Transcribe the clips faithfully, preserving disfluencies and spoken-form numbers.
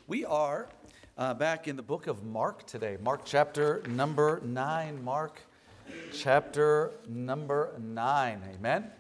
We are uh, back in the book of Mark today. Mark chapter number nine. Mark chapter number nine. Amen.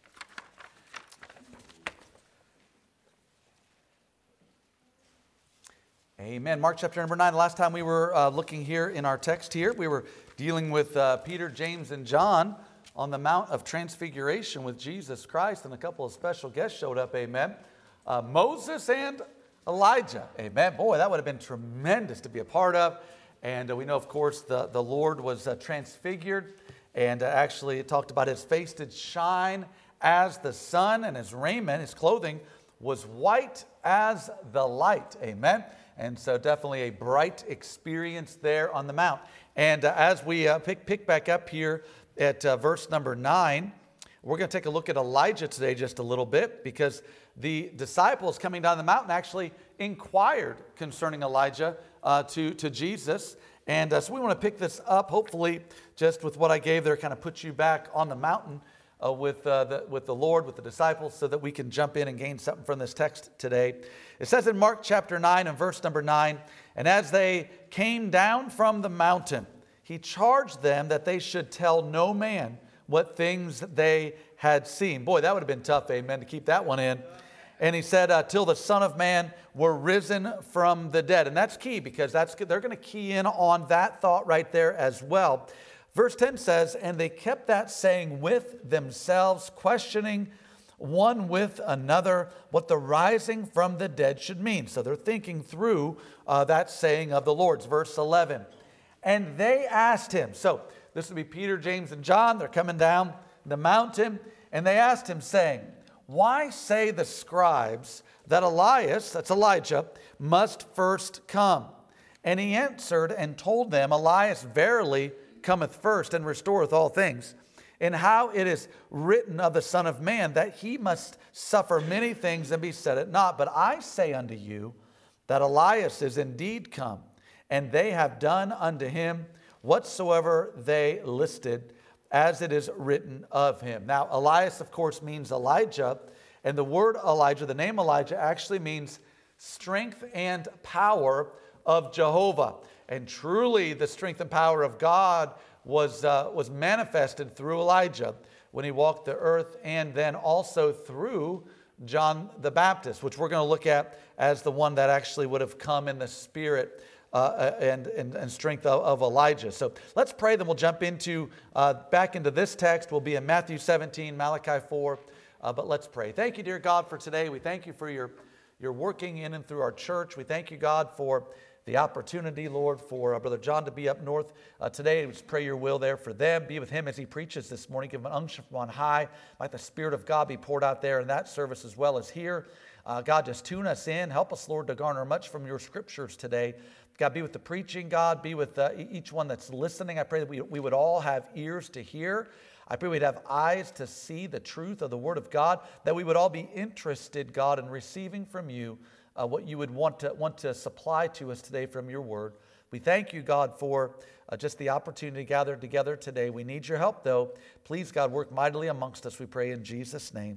Amen. Mark chapter number nine. Last time we were uh, looking here in our text here, we were dealing with uh, Peter, James, and John on the Mount of Transfiguration with Jesus Christ, and a couple of special guests showed up. Amen. Uh, Moses and Elijah. Amen. Boy, that would have been tremendous to be a part of. And uh, we know, of course, the, the Lord was uh, transfigured. And uh, actually, it talked about his face did shine as the sun, and his raiment, his clothing, was white as the light. Amen. And so definitely a bright experience there on the Mount. And uh, as we uh, pick, pick back up here at uh, verse number nine, we're going to take a look at Elijah today just a little bit, because the disciples coming down the mountain actually inquired concerning Elijah uh, to, to Jesus. And uh, so we want to pick this up, hopefully, just with what I gave there, kind of put you back on the mountain uh, with, uh, the, with the Lord, with the disciples, so that we can jump in and gain something from this text today. It says in Mark chapter nine and verse number nine, "And as they came down from the mountain, he charged them that they should tell no man what things they had seen." Boy, that would have been tough, amen, to keep that one in. And he said, uh, till the Son of Man were risen from the dead. And that's key, because that's they're going to key in on that thought right there as well. Verse ten says, "And they kept that saying with themselves, questioning one with another what the rising from the dead should mean." So they're thinking through uh, that saying of the Lord's. Verse eleven, "And they asked him," so this would be Peter, James, and John. They're coming down the mountain, and they asked him, saying, "Why say the scribes that Elias," that's Elijah, "must first come?" And he answered and told them, "Elias verily cometh first, and restoreth all things. And how it is written of the Son of Man, that he must suffer many things and be set at naught. But I say unto you, that Elias is indeed come, and they have done unto him whatsoever they listed, as it is written of him." Now, Elias, of course, means Elijah. And the word Elijah, the name Elijah, actually means strength and power of Jehovah. And truly, the strength and power of God was, uh, was manifested through Elijah when he walked the earth, and then also through John the Baptist, which we're going to look at as the one that actually would have come in the spirit Uh, and, and, and strength of, of Elijah. So let's pray, then we'll jump into uh, back into this text. We'll be in Matthew seventeen, Malachi four, uh, but let's pray. Thank you, dear God, for today. We thank you for your, your working in and through our church. We thank you, God, for the opportunity, Lord, for uh, Brother John to be up north uh, today. We just pray your will there for them. Be with him as he preaches this morning. Give him an unction from on high. Might the Spirit of God be poured out there in that service as well as here. Uh, God, just tune us in. Help us, Lord, to garner much from your scriptures today. God, be with the preaching, God. Be with uh, each one that's listening. I pray that we, we would all have ears to hear. I pray we'd have eyes to see the truth of the Word of God, that we would all be interested, God, in receiving from you uh, what you would want to, want to supply to us today from your Word. We thank you, God, for uh, just the opportunity to gather together today. We need your help, though. Please, God, work mightily amongst us, we pray in Jesus' name.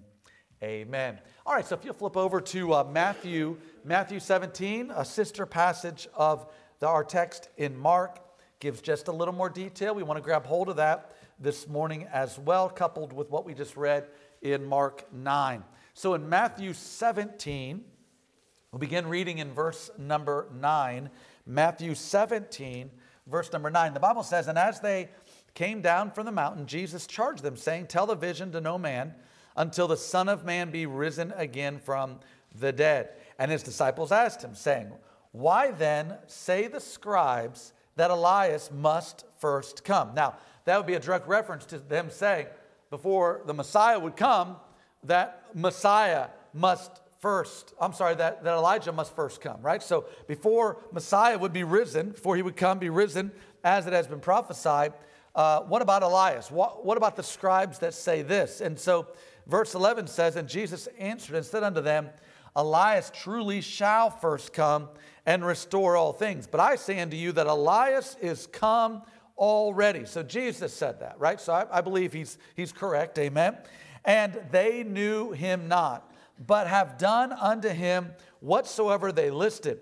Amen. All right, so if you'll flip over to uh, Matthew, Matthew seventeen, a sister passage of the, our text in Mark, gives just a little more detail. We want to grab hold of that this morning as well, coupled with what we just read in Mark nine. So in Matthew seventeen, we'll begin reading in verse number nine. Matthew seventeen, verse number nine. The Bible says, "And as they came down from the mountain, Jesus charged them, saying, Tell the vision to no man, until the Son of Man be risen again from the dead." And his disciples asked him, saying, "Why then say the scribes that Elias must first come?" Now, that would be a direct reference to them saying, before the Messiah would come, that Messiah must first, I'm sorry, that, that Elijah must first come, right? So before Messiah would be risen, before he would come, be risen, as it has been prophesied, uh, what about Elias? What, what about the scribes that say this? And so verse eleven says, "And Jesus answered and said unto them, Elias truly shall first come and restore all things. But I say unto you that Elias is come already." So Jesus said that, right? So I, I believe he's, he's correct, amen. "And they knew him not, but have done unto him whatsoever they listed.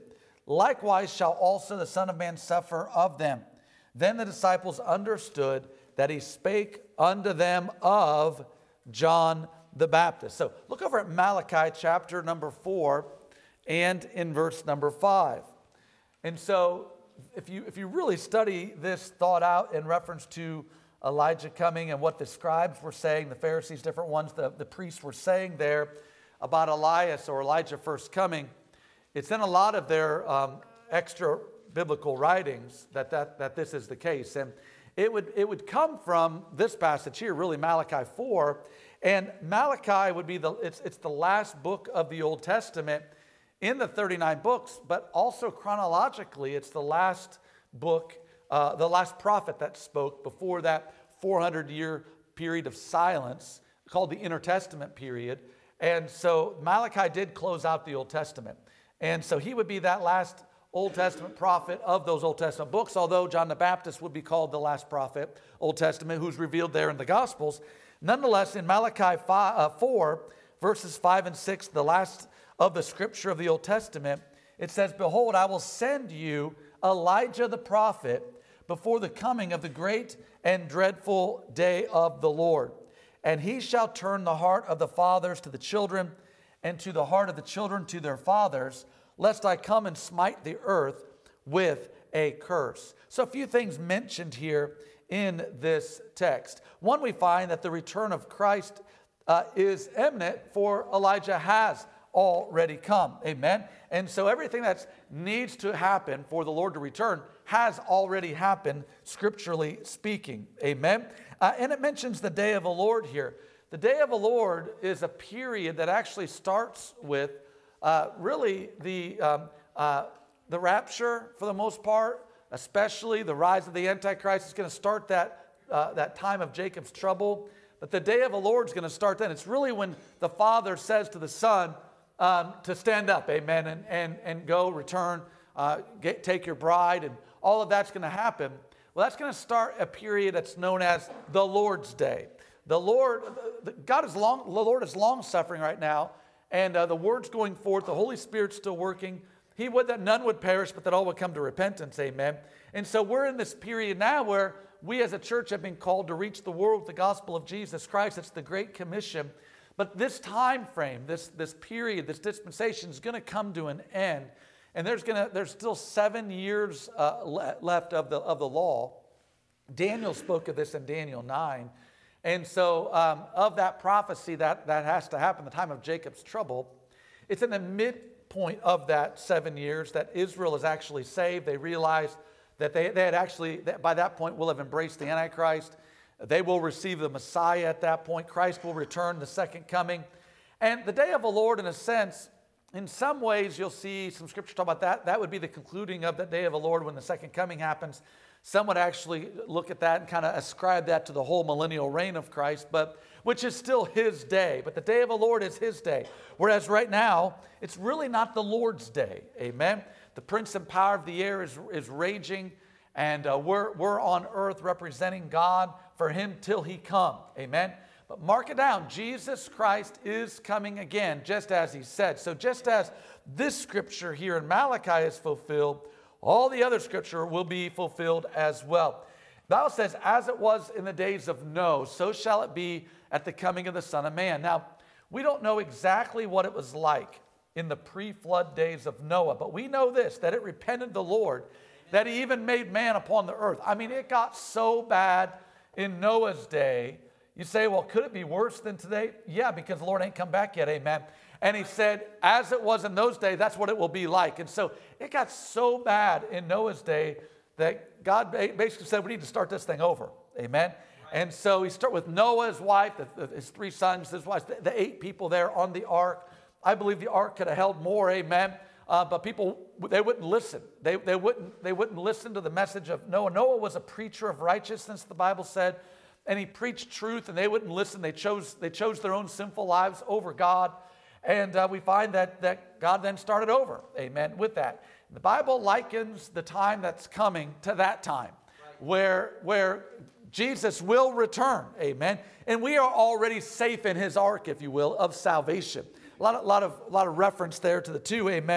likewise shall also the Son of Man suffer of them. Then the disciples understood that he spake unto them of John the Baptist. So look over at Malachi chapter number four and in verse number five. And so if you, if you really study this thought out in reference to Elijah coming and what the scribes were saying, the Pharisees, different ones, the, the priests were saying there about Elias or Elijah first coming, it's in a lot of their um, extra biblical writings that, that, that this is the case. And it would, it would come from this passage here, really Malachi four. And Malachi would be the, it's, it's the last book of the Old Testament in the thirty-nine books, but also chronologically, it's the last book, uh, the last prophet that spoke before that four hundred year period of silence called the Intertestament period. And so Malachi did close out the Old Testament. And so he would be that last Old Testament prophet of those Old Testament books, although John the Baptist would be called the last prophet, Old Testament, who's revealed there in the Gospels. Nonetheless, in Malachi four, verses five and six, the last of the scripture of the Old Testament, it says, behold, I will send you Elijah the prophet before the coming of the great and dreadful day of the Lord. And he shall turn the heart of the fathers to the children, and to the heart of the children to their fathers, lest I come and smite the earth with a curse. So a few things mentioned here in this text. One, we find that the return of Christ uh, is imminent, for Elijah has already come. Amen. And so everything that needs to happen for the Lord to return has already happened, scripturally speaking. Amen. Uh, and it mentions the day of the Lord here. The day of the Lord is a period that actually starts with uh, really the, um, uh, the rapture for the most part, especially the rise of the Antichrist is going to start that, uh, that time of Jacob's trouble. But the day of the Lord is going to start then. It's really when the Father says to the Son um, to stand up, amen, and, and, and go, return, uh, get, take your bride, and all of that's going to happen. Well, that's going to start a period that's known as the Lord's Day. The Lord, God is long, the Lord is long suffering right now, and uh, the word's going forth, the Holy Spirit's still working. He would that none would perish, but that all would come to repentance, amen. And so we're in this period now where we as a church have been called to reach the world with the gospel of Jesus Christ. It's the Great Commission. But this time frame, this, this period, this dispensation is going to come to an end. And there's going to there's still seven years uh, le- left of the, of the law. Daniel spoke of this in Daniel nine. And so um, of that prophecy that, that has to happen, the time of Jacob's trouble, it's in the midpoint of that seven years that Israel is actually saved. They realize that they, they had actually, that by that point, will have embraced the Antichrist. They will receive the Messiah at that point. Christ will return, the second coming. And the day of the Lord, in a sense, in some ways, you'll see some scripture talk about that. That would be the concluding of the day of the Lord when the second coming happens. Some would actually look at that and kind of ascribe that to the whole millennial reign of Christ, but which is still his day. But the day of the Lord is his day. Whereas right now, it's really not the Lord's day. Amen. The prince and power of the air is, is raging, and uh, we're, we're on earth representing God for him till he come. Amen. But mark it down, Jesus Christ is coming again, just as he said. So just as this scripture here in Malachi is fulfilled, all the other scripture will be fulfilled as well. The Bible says, as it was in the days of Noah, so shall it be at the coming of the Son of Man. Now, we don't know exactly what it was like in the pre-flood days of Noah, but we know this, that it repented the Lord, that he even made man upon the earth. I mean, it got so bad in Noah's day. You say, well, could it be worse than today? Yeah, because the Lord ain't come back yet, amen. And he said, as it was in those days, that's what it will be like. And so it got so bad in Noah's day that God basically said, we need to start this thing over. Amen. Right. And so he started with Noah, his wife, his three sons, his wife, the eight people there on the ark. I believe the ark could have held more. Amen. Uh, but people, they wouldn't listen. They, they, wouldn't, they wouldn't listen to the message of Noah. Noah was a preacher of righteousness, the Bible said. And he preached truth, and they wouldn't listen. They chose, they chose their own sinful lives over God. And uh, we find that, that God then started over, amen, with that. The Bible likens the time that's coming to that time, right, where, where Jesus will return, amen. And we are already safe in his ark, if you will, of salvation. A lot of, lot of, lot of reference there to the two, amen.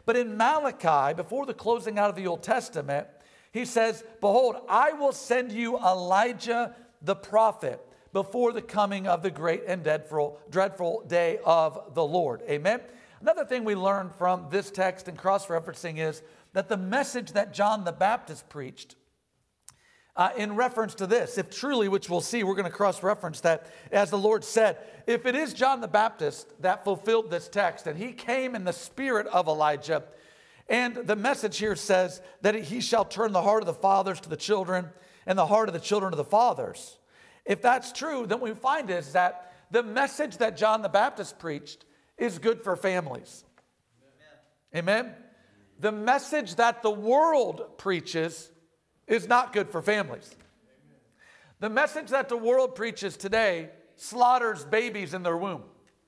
But in Malachi, before the closing out of the Old Testament, he says, behold, I will send you Elijah the prophet before the coming of the great and dreadful, dreadful day of the Lord. Amen. Another thing we learn from this text and cross-referencing is that the message that John the Baptist preached uh, in reference to this, if truly, which we'll see, we're going to cross-reference that, as the Lord said, if it is John the Baptist that fulfilled this text, and he came in the spirit of Elijah, and the message here says that he shall turn the heart of the fathers to the children and the heart of the children to the fathers. If that's true, then what we find is that the message that John the Baptist preached is good for families. Amen. Amen? The message that the world preaches is not good for families. Amen. The message that the world preaches today slaughters babies in their womb.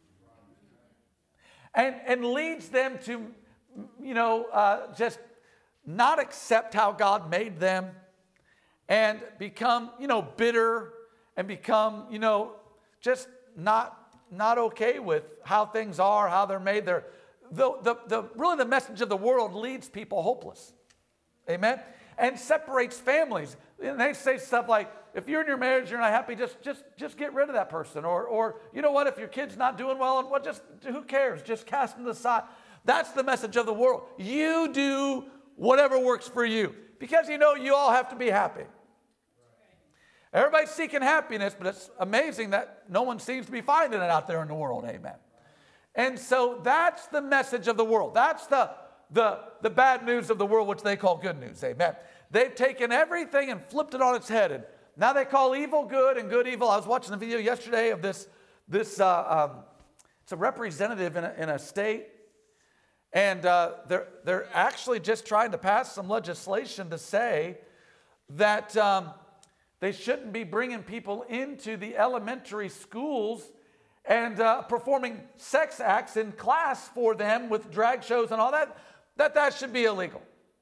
And, and leads them to, you know, uh, just not accept how God made them and become, you know, bitter and become, you know, just not, not okay with how things are, how they're made. They're, the, the, the, really the message of the world leads people hopeless. Amen? And separates families. And they say stuff like, if you're in your marriage, you're not happy, just, just, just get rid of that person. Or, or, you know what, if your kid's not doing well, and what, just, who cares? Just cast them to the side. That's the message of the world. You do whatever works for you. Because you know you all have to be happy. Everybody's seeking happiness, but it's amazing that no one seems to be finding it out there in the world. Amen. And so that's the message of the world. That's the, the, the bad news of the world, which they call good news. Amen. They've taken everything and flipped it on its head. And now they call evil good and good evil. I was watching a video yesterday of this, this uh, um, it's a representative in a, in a state. And uh, they're, they're actually just trying to pass some legislation to say that um, they shouldn't be bringing people into the elementary schools and uh, performing sex acts in class for them with drag shows and all that, that that should be illegal.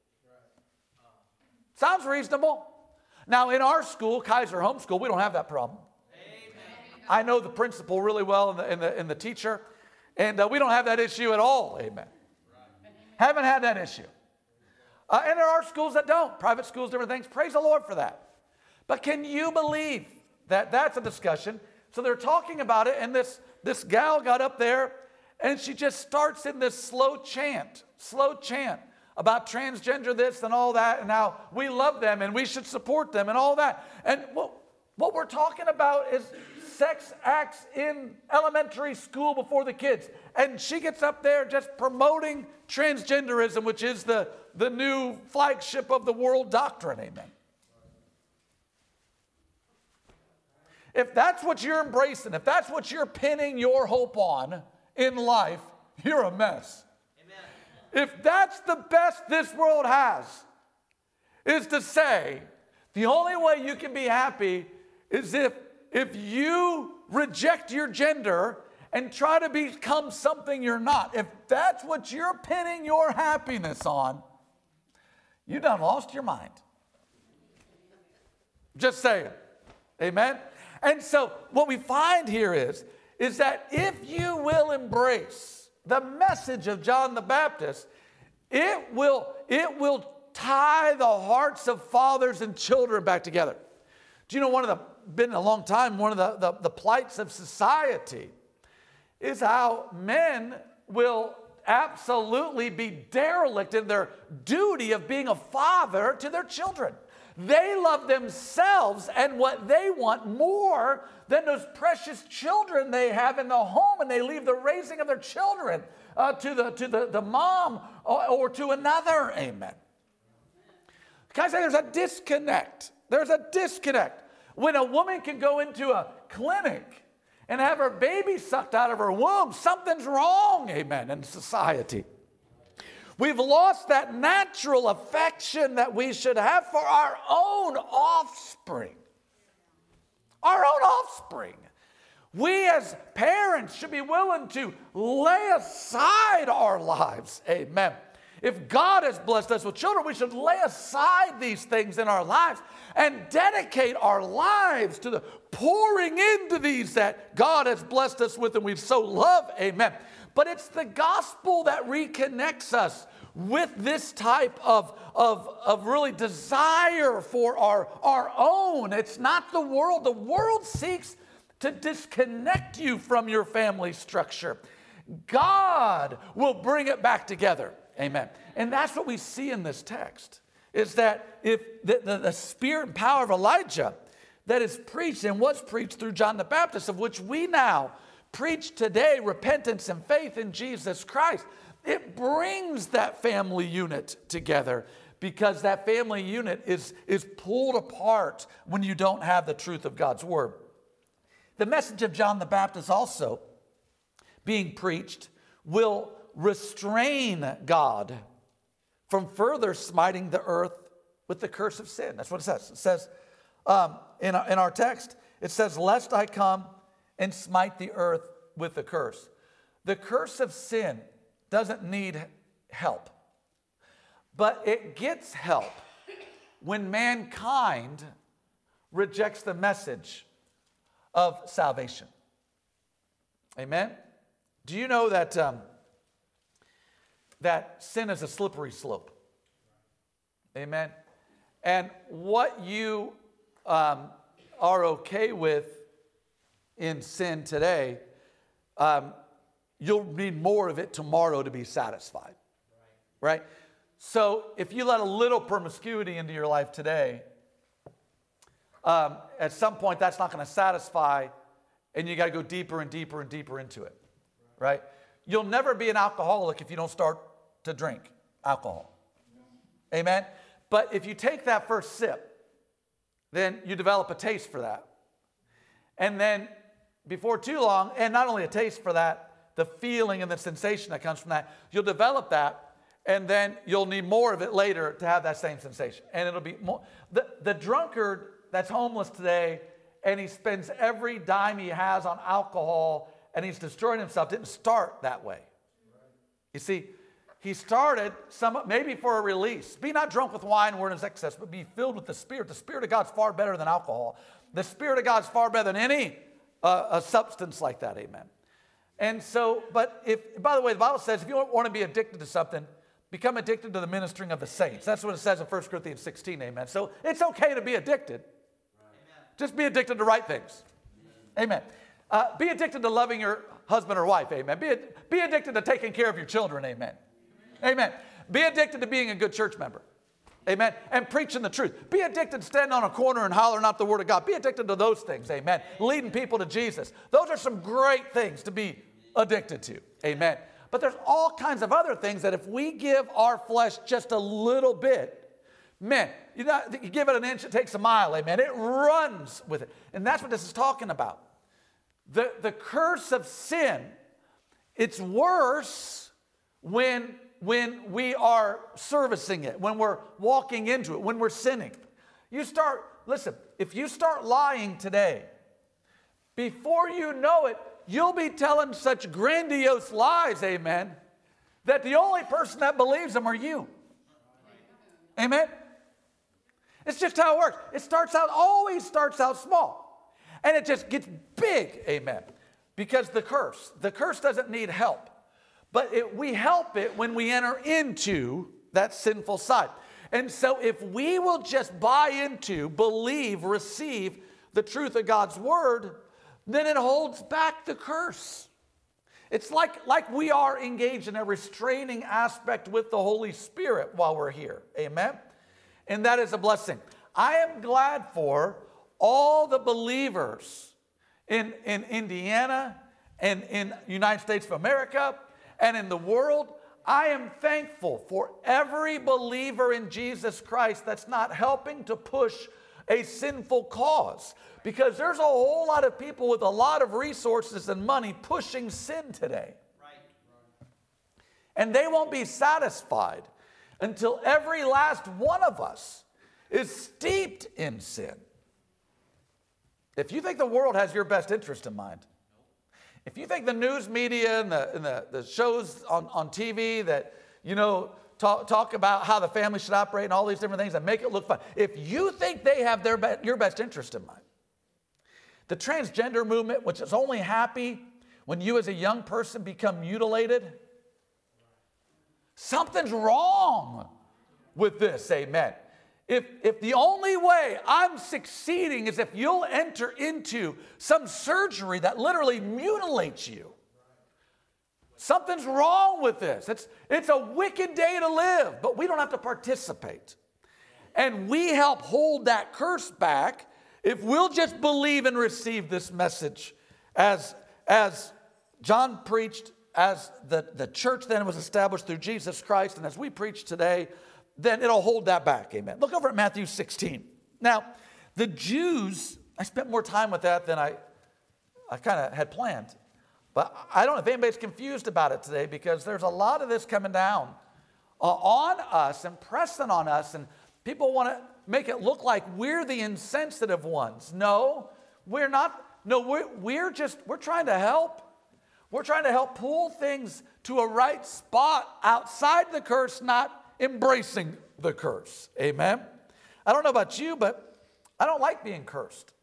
Sounds reasonable. Now, in our school, Kaiser Homeschool, we don't have that problem. Amen. I know the principal really well and the, and the, and the teacher, and uh, we don't have that issue at all. Amen. Right. Haven't had that issue. Uh, and there are schools that don't. Private schools, different things. Praise the Lord for that. But can you believe that that's a discussion? So they're talking about it, and this, this gal got up there, and she just starts in this slow chant, slow chant about transgender this and all that, and how we love them and we should support them and all that. And what, what we're talking about is sex acts in elementary school before the kids. And she gets up there just promoting transgenderism, which is the, the new flagship of the world doctrine. Amen. If that's what you're embracing, if that's what you're pinning your hope on in life, you're a mess. Amen. If that's the best this world has, is to say, the only way you can be happy is if, if you reject your gender and try to become something you're not. If that's what you're pinning your happiness on, you done lost your mind. Just saying. Amen? And so what we find here is, is that if you will embrace the message of John the Baptist, it will, it will tie the hearts of fathers and children back together. Do you know, one of the, been a long time, one of the, the, the plights of society is how men will absolutely be derelict in their duty of being a father to their children. They love themselves and what they want more than those precious children they have in the home, and they leave the raising of their children uh, to, the, to the, the mom or, or to another. Amen. Can I say there's a disconnect? There's a disconnect. When a woman can go into a clinic and have her baby sucked out of her womb, something's wrong, amen, in society. We've lost that natural affection that we should have for our own offspring. Our own offspring. We as parents should be willing to lay aside our lives. Amen. If God has blessed us with children, we should lay aside these things in our lives and dedicate our lives to the pouring into these that God has blessed us with and we so love. Amen. But it's the gospel that reconnects us with this type of, of, of really desire for our, our own. It's not the world. The world seeks to disconnect you from your family structure. God will bring it back together. Amen. And that's what we see in this text, is that if the, the, the spirit and power of Elijah that is preached and was preached through John the Baptist, of which we now preach today, repentance and faith in Jesus Christ, it brings that family unit together, because that family unit is, is pulled apart when you don't have the truth of God's word. The message of John the Baptist also being preached will restrain God from further smiting the earth with the curse of sin. That's what it says. It says um, in, our, in our text, it says, lest I come and smite the earth with the curse. The curse of sin doesn't need help, but it gets help when mankind rejects the message of salvation. Amen? Do you know that, um, that sin is a slippery slope? Amen? And what you um, are okay with in sin today, um, you'll need more of it tomorrow to be satisfied. Right. Right? So if you let a little promiscuity into your life today, um, at some point that's not going to satisfy, and you got to go deeper and deeper and deeper into it. Right? You'll never be an alcoholic if you don't start to drink alcohol. Amen? But if you take that first sip, then you develop a taste for that. And then before too long, and not only a taste for that, the feeling and the sensation that comes from that, you'll develop that, and then you'll need more of it later to have that same sensation. And it'll be more. The, the drunkard that's homeless today, and he spends every dime he has on alcohol, and he's destroying himself, didn't start that way. You see, he started some maybe for a release. Be not drunk with wine wherein is excess, but be filled with the Spirit. The Spirit of God's far better than alcohol. The Spirit of God's far better than any uh, a substance like that. Amen. And so, but if, by the way, the Bible says if you want to be addicted to something, become addicted to the ministering of the saints. That's what it says in First Corinthians sixteen, amen. So it's okay to be addicted. Amen. Just be addicted to right things. Amen. Uh, be addicted to loving your husband or wife, amen. Be, be addicted to taking care of your children, amen. Amen. Be addicted to being a good church member. Amen. And preaching the truth. Be addicted to standing on a corner and hollering out the word of God. Be addicted to those things. Amen. Leading people to Jesus. Those are some great things to be addicted to. Amen. But there's all kinds of other things that if we give our flesh just a little bit, man, you know, you give it an inch, it takes a mile. Amen. It runs with it. And that's what this is talking about. The, the curse of sin, it's worse when when we are servicing it, when we're walking into it, when we're sinning. You start, listen, if you start lying today, before you know it, you'll be telling such grandiose lies, amen, that the only person that believes them are you. Amen? It's just how it works. It starts out, always starts out small. And it just gets big, amen, because the curse, the curse doesn't need help. But it, we help it when we enter into that sinful side. And so if we will just buy into, believe, receive the truth of God's word, then it holds back the curse. It's like, like we are engaged in a restraining aspect with the Holy Spirit while we're here. Amen? And that is a blessing. I am glad for all the believers in, in Indiana and in the United States of America and in the world. I am thankful for every believer in Jesus Christ that's not helping to push a sinful cause, because there's a whole lot of people with a lot of resources and money pushing sin today. Right. And they won't be satisfied until every last one of us is steeped in sin. If you think the world has your best interest in mind, if you think the news media and the, and the, the shows on, on T V that, you know, talk, talk about how the family should operate and all these different things and make it look fun, if you think they have their be- your best interest in mind, the transgender movement, which is only happy when you as a young person become mutilated, Something's wrong with this, amen. If, if the only way I'm succeeding is if you'll enter into some surgery that literally mutilates you, something's wrong with this. It's, it's a wicked day to live, but we don't have to participate. And we help hold that curse back if we'll just believe and receive this message as, as John preached, as the, the church then was established through Jesus Christ, and as we preach today, then it'll hold that back, amen. Look over at Matthew sixteen. Now, the Jews, I spent more time with that than I, I kind of had planned. But I don't know if anybody's confused about it today, because there's a lot of this coming down uh, on us and pressing on us, and people want to make it look like we're the insensitive ones. No, we're not. No, we're, we're just, we're trying to help. We're trying to help pull things to a right spot outside the curse, not embracing the curse. Amen. I don't know about you, but I don't like being cursed.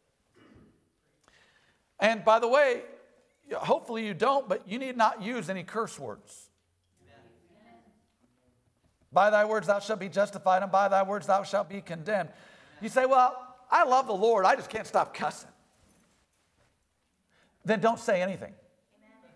And by the way, hopefully you don't, but you need not use any curse words. Amen. By thy words thou shalt be justified, and by thy words thou shalt be condemned. You say, well, I love the Lord, I just can't stop cussing. Then don't say anything. Amen.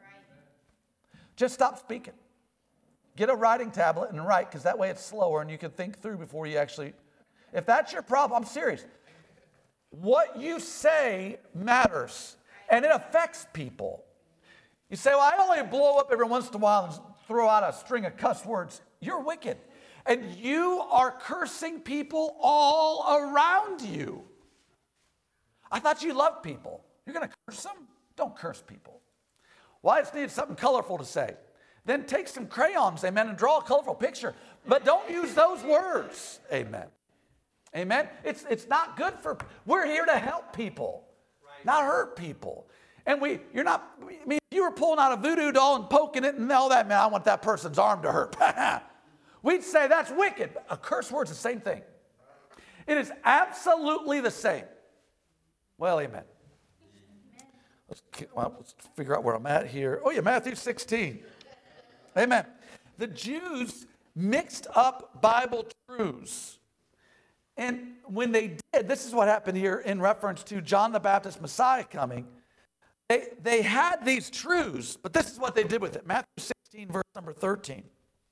Just stop speaking. Get a writing tablet and write, because that way it's slower and you can think through before you actually... If that's your problem, I'm serious. What you say matters, and it affects people. You say, well, I only blow up every once in a while and throw out a string of cuss words. You're wicked. And you are cursing people all around you. I thought you loved people. You're going to curse them? Don't curse people. Well, I just need something colorful to say. Then take some crayons, amen, and draw a colorful picture. But don't use those words, amen. Amen? It's, it's not good for, we're here to help people, right, not hurt people. And we, you're not, I mean, if you were pulling out a voodoo doll and poking it and all that, man, I want that person's arm to hurt. We'd say that's wicked. A curse word's the same thing. It is absolutely the same. Well, amen. Let's, well, let's figure out where I'm at here. Oh, yeah, Matthew sixteen. Amen. The Jews mixed up Bible truths. And when they did, this is what happened here in reference to John the Baptist Messiah coming. They, they had these truths, but this is what they did with it. Matthew sixteen, verse number thirteen.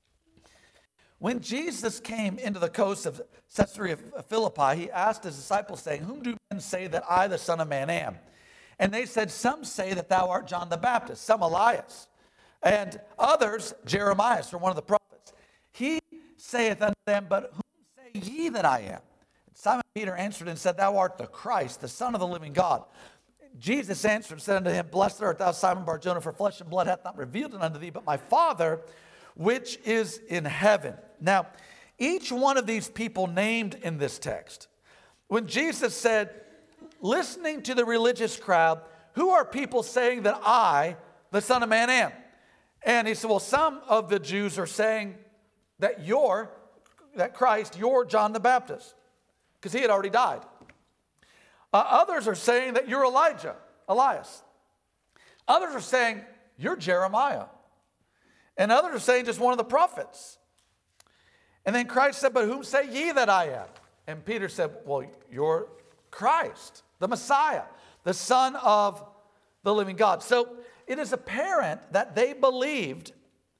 When Jesus came into the coast of Caesarea Philippi, he asked his disciples, saying, whom do men say that I, the Son of Man, am? And they said, some say that thou art John the Baptist, some Elias, and others Jeremiah, or one of the prophets. He saith unto them, but whom say ye that I am? And Simon Peter answered and said, thou art the Christ, the Son of the living God. Jesus answered and said unto him, blessed art thou, Simon Bar-Jonah, for flesh and blood hath not revealed it unto thee, but my Father which is in heaven. Now, each one of these people named in this text, when Jesus said, listening to the religious crowd, who are people saying that I, the Son of Man, am? And he said, well, some of the Jews are saying that you're, that Christ, you're John the Baptist, because he had already died. Uh, others are saying that you're Elijah, Elias. Others are saying you're Jeremiah. And others are saying just one of the prophets. And then Christ said, but whom say ye that I am? And Peter said, well, you're Christ, the Messiah, the Son of the living God. So it is apparent that they believed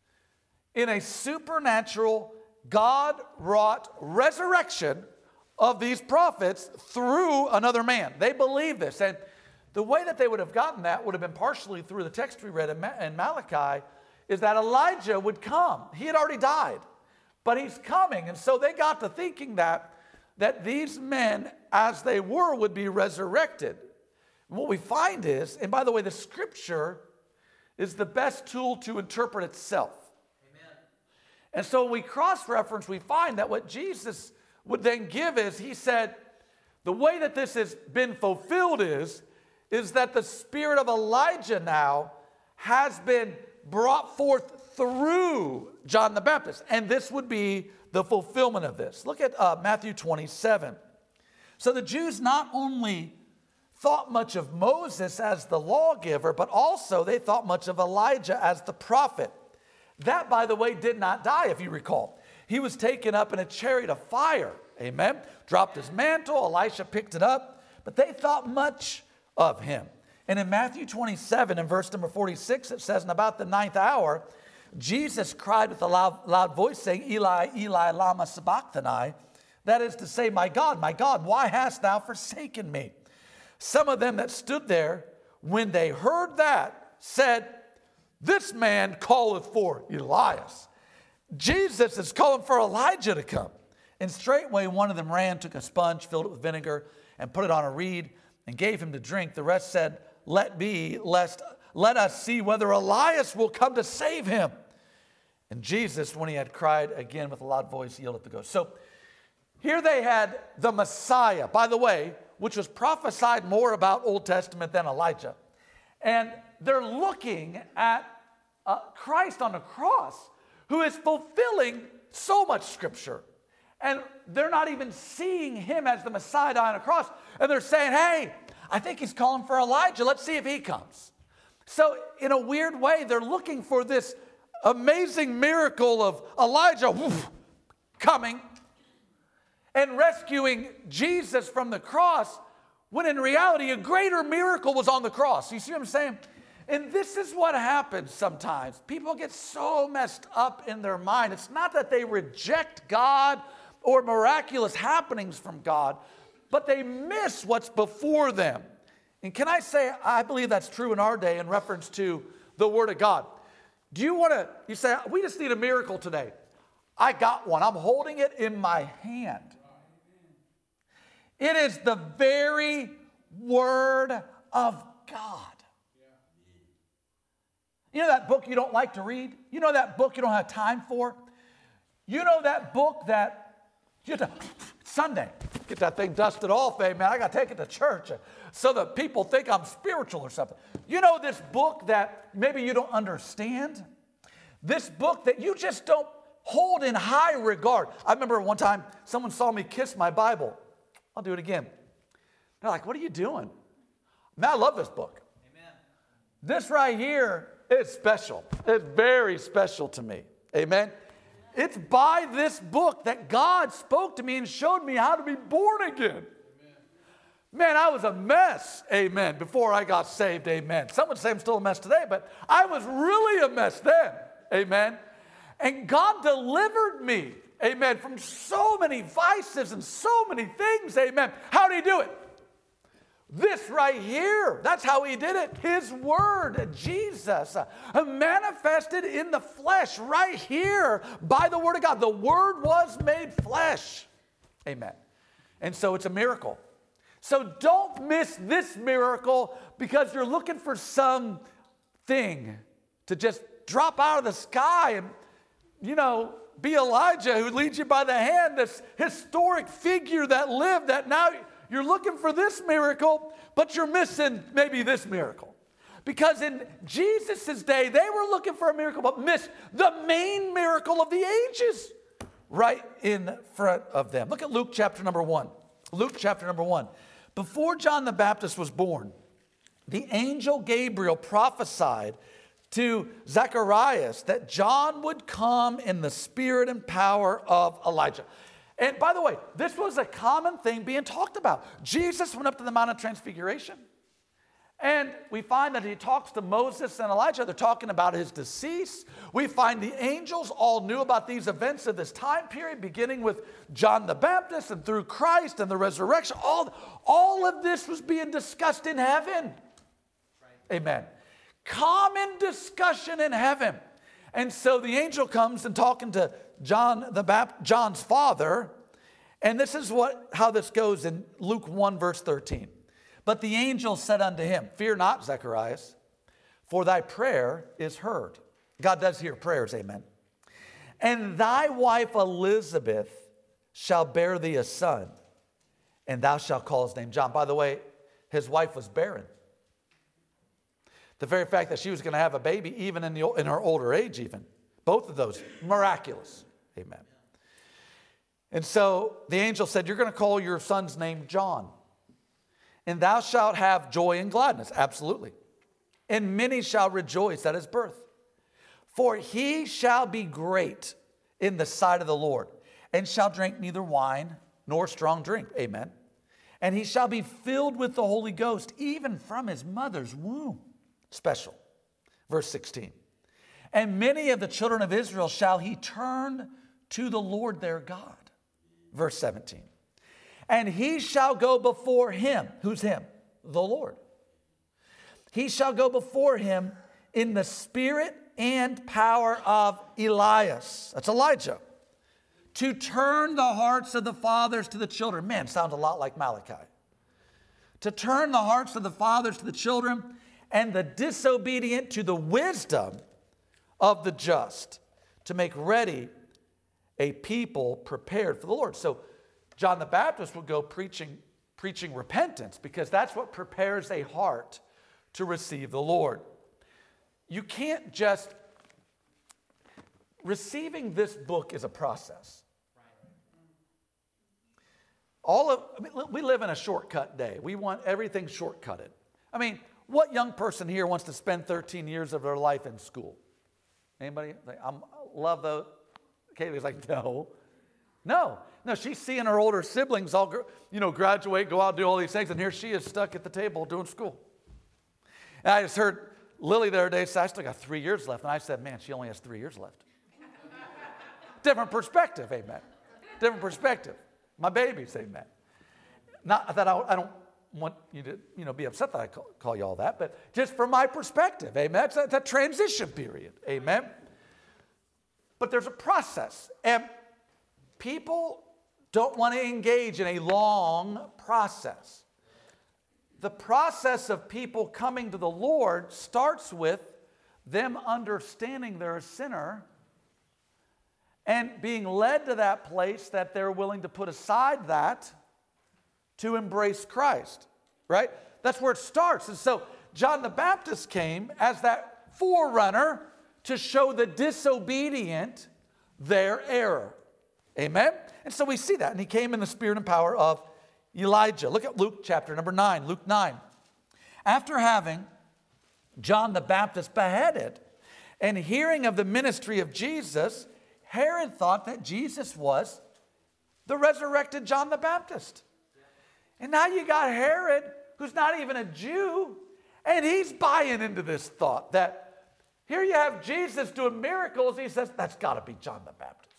in a supernatural, God-wrought resurrection of these prophets through another man. They believed this. And the way that they would have gotten that would have been partially through the text we read in Malachi, is that Elijah would come. He had already died, but he's coming. And so they got to thinking that, that these men, as they were, would be resurrected. And what we find is, and by the way, the scripture is the best tool to interpret itself. Amen. And so when we cross-reference, we find that what Jesus would then give is, he said, the way that this has been fulfilled is, is that the spirit of Elijah now has been brought forth through John the Baptist. And this would be the fulfillment of this. Look at uh, Matthew twenty-seven. So the Jews not only thought much of Moses as the lawgiver, but also they thought much of Elijah as the prophet. That, by the way, did not die, if you recall. He was taken up in a chariot of fire. Amen. Dropped his mantle. Elisha picked it up. But they thought much of him. And in Matthew twenty-seven, in verse number forty-six, it says, in about the ninth hour, Jesus cried with a loud, loud voice, saying, Eli, Eli, lama sabachthani. That is to say, my God, my God, why hast thou forsaken me? Some of them that stood there, when they heard that, said, this man calleth for Elias. Jesus is calling for Elijah to come. And straightway one of them ran, took a sponge, filled it with vinegar, and put it on a reed, and gave him to drink. The rest said, let be, lest let us see whether Elias will come to save him. And Jesus, when he had cried again with a loud voice, yielded the ghost. So here they had the Messiah, by the way, which was prophesied more about Old Testament than Elijah. And they're looking at uh, Christ on the cross, who is fulfilling so much scripture. And they're not even seeing him as the Messiah on a cross. And they're saying, hey, I think he's calling for Elijah. Let's see if he comes. So in a weird way, they're looking for this amazing miracle of Elijah woof, coming and rescuing Jesus from the cross, when in reality a greater miracle was on the cross. You see what I'm saying? And this is what happens sometimes. People get so messed up in their mind. It's not that they reject God or miraculous happenings from God, but they miss what's before them. And can I say, I believe that's true in our day in reference to the Word of God. Do you want to, you say, we just need a miracle today. I got one. I'm holding it in my hand. It is the very Word of God. You know that book you don't like to read? You know that book you don't have time for? You know that book that you have to, Sunday, get that thing dusted off, hey, man, I got to take it to church so that people think I'm spiritual or something. You know this book that maybe you don't understand? This book that you just don't hold in high regard. I remember one time someone saw me kiss my Bible. I'll do it again. They're like, what are you doing? Man, I love this book. Amen. This right here is special. It's very special to me. Amen. It's by this book that God spoke to me and showed me how to be born again. Amen. Man, I was a mess, amen, before I got saved, amen. Some would say I'm still a mess today, but I was really a mess then, amen. And God delivered me, amen, from so many vices and so many things, amen. How did he do it? This right here, that's how he did it. His word, Jesus, uh, manifested in the flesh right here by the word of God. The word was made flesh. Amen. And so it's a miracle. So don't miss this miracle because you're looking for some thing to just drop out of the sky and, you know, be Elijah who leads you by the hand, this historic figure that lived, that now you're looking for this miracle, but you're missing maybe this miracle. Because in Jesus' day, they were looking for a miracle, but missed the main miracle of the ages right in front of them. Look at Luke chapter number one. Luke chapter number one. Before John the Baptist was born, the angel Gabriel prophesied to Zacharias that John would come in the spirit and power of Elijah. And by the way, this was a common thing being talked about. Jesus went up to the Mount of Transfiguration. And we find that he talks to Moses and Elijah. They're talking about his decease. We find the angels all knew about these events of this time period, beginning with John the Baptist and through Christ and the resurrection. All, all of this was being discussed in heaven. Right. Amen. Common discussion in heaven. And so the angel comes and talking to John the Baptist, John's father. And this is what how this goes in Luke one, verse thirteen. But the angel said unto him, fear not, Zacharias, for thy prayer is heard. God does hear prayers, amen. And thy wife Elizabeth shall bear thee a son, and thou shalt call his name John. By the way, his wife was barren. The very fact that she was going to have a baby, even in, the, in her older age even. Both of those, miraculous. Amen. And so the angel said, you're going to call your son's name John. And thou shalt have joy and gladness. Absolutely. And many shall rejoice at his birth. For he shall be great in the sight of the Lord, and shall drink neither wine nor strong drink. Amen. And he shall be filled with the Holy Ghost, even from his mother's womb. Special. Verse sixteen. And many of the children of Israel shall he turn to the Lord their God. Verse seventeen. And he shall go before him. Who's him? The Lord. He shall go before him in the spirit and power of Elias. That's Elijah. To turn the hearts of the fathers to the children. Man, sounds a lot like Malachi. To turn the hearts of the fathers to the children, and the disobedient to the wisdom of the just, to make ready a people prepared for the Lord. So John the Baptist would go preaching, preaching repentance, because that's what prepares a heart to receive the Lord. You can't just, receiving this book is a process. All of, I mean, we live in a shortcut day. We want everything shortcutted. I mean, what young person here wants to spend thirteen years of their life in school? Anybody? I love the, Kaylee's like, no. No. No, she's seeing her older siblings all, you know, graduate, go out, do all these things, and here she is stuck at the table doing school. And I just heard Lily the other day say, I still got three years left. And I said, man, she only has three years left. Different perspective, amen. Different perspective. My babies, amen. Not that I, I don't want you to, you know, be upset that I call, call you all that, but just from my perspective, amen. It's a, it's a transition period, amen. But there's a process, and people don't want to engage in a long process. The process of people coming to the Lord starts with them understanding they're a sinner and being led to that place that they're willing to put aside that to embrace Christ, right? That's where it starts. And so John the Baptist came as that forerunner to show the disobedient their error. Amen? And so we see that. And he came in the spirit and power of Elijah. Look at Luke chapter number nine, Luke nine. After having John the Baptist beheaded and hearing of the ministry of Jesus, Herod thought that Jesus was the resurrected John the Baptist. And now you got Herod, who's not even a Jew, and he's buying into this thought that here you have Jesus doing miracles. He says, that's got to be John the Baptist.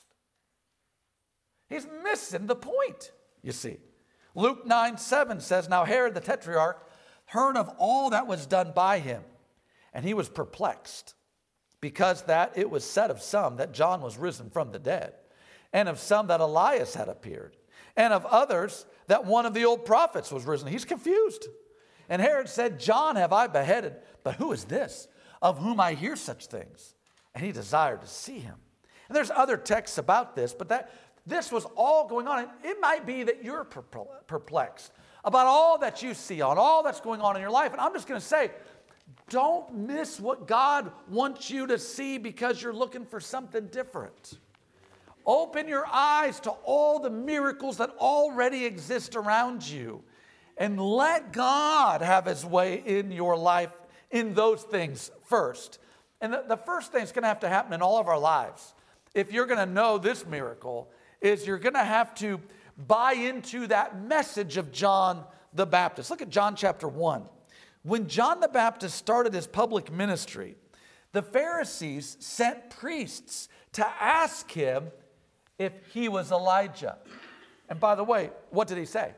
He's missing the point, you see. Luke nine seven says, now Herod the Tetrarch heard of all that was done by him, and he was perplexed, because that it was said of some that John was risen from the dead, and of some that Elias had appeared, and of others that one of the old prophets was risen. He's confused. And Herod said, John have I beheaded, but who is this, of whom I hear such things? And he desired to see him. And there's other texts about this, but that this was all going on. And it might be that you're perplexed about all that you see on, all that's going on in your life. And I'm just going to say, don't miss what God wants you to see because you're looking for something different. Open your eyes to all the miracles that already exist around you, and let God have his way in your life in those things first. And the, the first thing that's going to have to happen in all of our lives, if you're going to know this miracle, is you're going to have to buy into that message of John the Baptist. Look at John chapter one. When John the Baptist started his public ministry, the Pharisees sent priests to ask him if he was Elijah. And by the way, what did he say?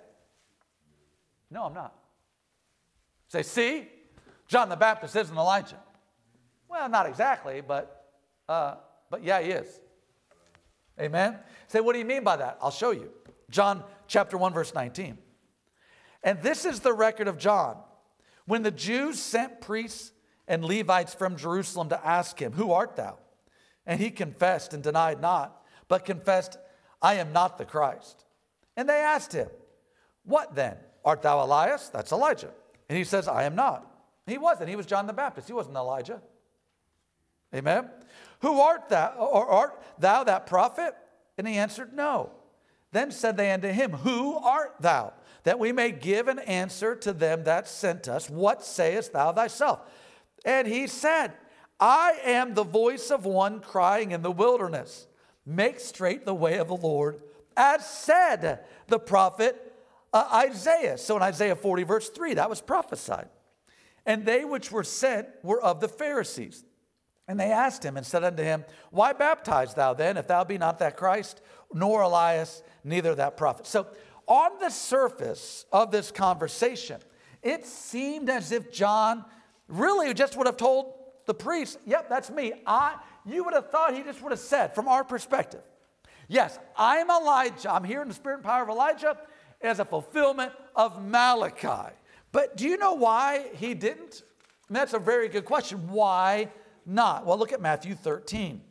No, I'm not. Say, see, John the Baptist isn't Elijah. Well, not exactly, but, uh, but yeah, he is. Amen? Say, what do you mean by that? I'll show you. John chapter one, verse nineteen. And this is the record of John. When the Jews sent priests and Levites from Jerusalem to ask him, who art thou? And he confessed and denied not, but confessed, I am not the Christ. And they asked him, what then? Art thou Elias? That's Elijah. And he says, I am not. He wasn't. He was John the Baptist. He wasn't Elijah. Amen? Who art thou? Or art thou that prophet? And he answered, no. Then said they unto him, who art thou? That we may give an answer to them that sent us. What sayest thou thyself? And he said, I am the voice of one crying in the wilderness, make straight the way of the Lord, as said the prophet uh, Isaiah. So in Isaiah forty, verse three, that was prophesied. And they which were sent were of the Pharisees. And they asked him and said unto him, why baptize thou then, if thou be not that Christ, nor Elias, neither that prophet? So on the surface of this conversation, it seemed as if John really just would have told the priest, yep, that's me. I, you would have thought he just would have said, from our perspective, yes, I'm Elijah. I'm here in the spirit and power of Elijah as a fulfillment of Malachi. But do you know why he didn't? And that's a very good question. Why not? Well, look at Matthew thirteen.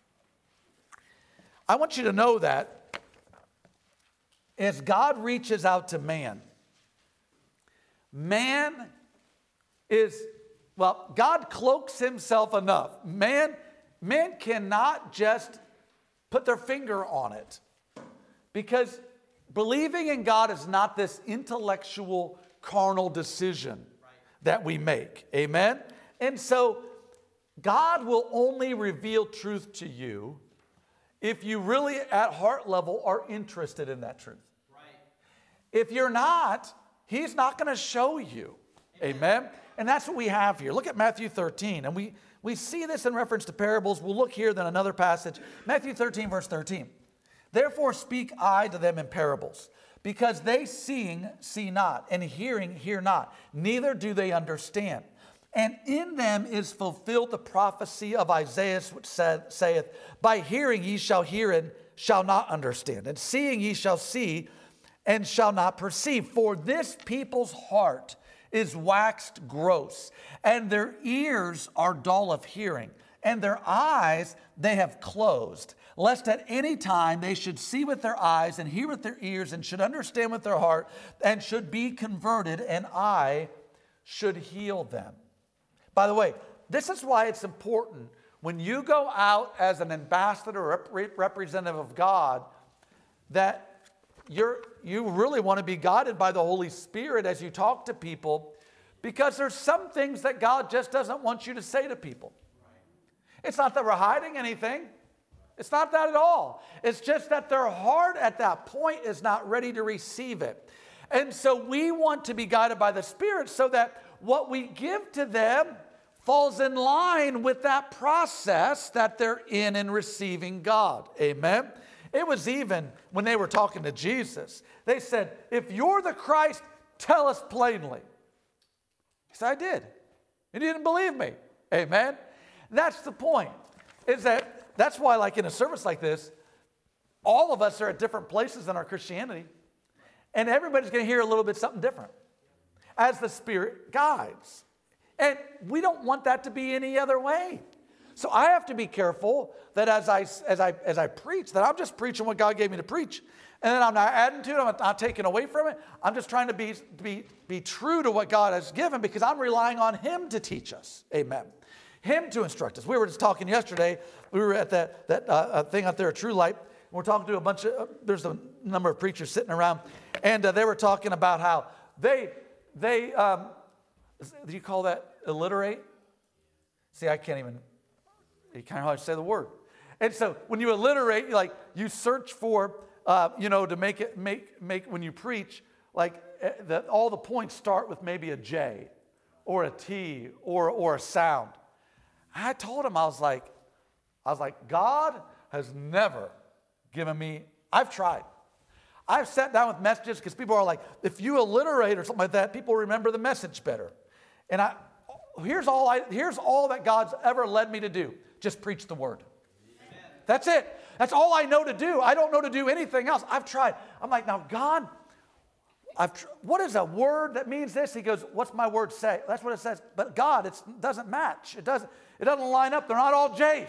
I want you to know that as God reaches out to man, man is, well, God cloaks himself enough. Man, man cannot just put their finger on it, because believing in God is not this intellectual, carnal decision that we make. Amen? And so God will only reveal truth to you if you really at heart level are interested in that truth. Right. If you're not, he's not going to show you. Amen. Amen? And that's what we have here. Look at Matthew thirteen. And we, we see this in reference to parables. We'll look here then another passage. Matthew thirteen, verse thirteen. Therefore speak I to them in parables, because they seeing see not, and hearing hear not, neither do they understand. And in them is fulfilled the prophecy of Isaiah, which said, saith, by hearing ye shall hear and shall not understand, and seeing ye shall see and shall not perceive. For this people's heart is waxed gross, and their ears are dull of hearing, and their eyes they have closed, lest at any time they should see with their eyes and hear with their ears and should understand with their heart and should be converted, and I should heal them. By the way, this is why it's important when you go out as an ambassador or rep- representative of God that you're, you really want to be guided by the Holy Spirit as you talk to people, because there's some things that God just doesn't want you to say to people. It's not that we're hiding anything. It's not that at all. It's just that their heart at that point is not ready to receive it. And so we want to be guided by the Spirit so that what we give to them falls in line with that process that they're in in receiving God. Amen? It was even when they were talking to Jesus, they said, if you're the Christ, tell us plainly. He said, I did. You didn't believe me. Amen? That's the point, is that that's why, like in a service like this, all of us are at different places in our Christianity, and everybody's going to hear a little bit something different as the Spirit guides. And we don't want that to be any other way. So I have to be careful that as I, as I, as I preach, that I'm just preaching what God gave me to preach. And then I'm not adding to it, I'm not taking away from it. I'm just trying to be, be, be true to what God has given, because I'm relying on Him to teach us. Amen. Him to instruct us. We were just talking yesterday. We were at that, that uh, thing out there at True Light. We're talking to a bunch of, uh, there's a number of preachers sitting around. And uh, they were talking about how they, they um, do you call that alliterate? See, I can't even, you can't hardly say the word. And so when you alliterate, like you search for, uh, you know, to make it, make, make when you preach, like uh, the, all the points start with maybe a J or a T or, or a sound. I told him, I was like, I was like, God has never given me, I've tried. I've sat down with messages because people are like, if you alliterate or something like that, people remember the message better. And I, here's all I, here's all that God's ever led me to do. Just preach the word. Amen. That's it. That's all I know to do. I don't know to do anything else. I've tried. I'm like, now God, I've tr- what is a word that means this? He goes, what's my word say? That's what it says. But God, it doesn't match. It doesn't, it doesn't line up. They're not all J's.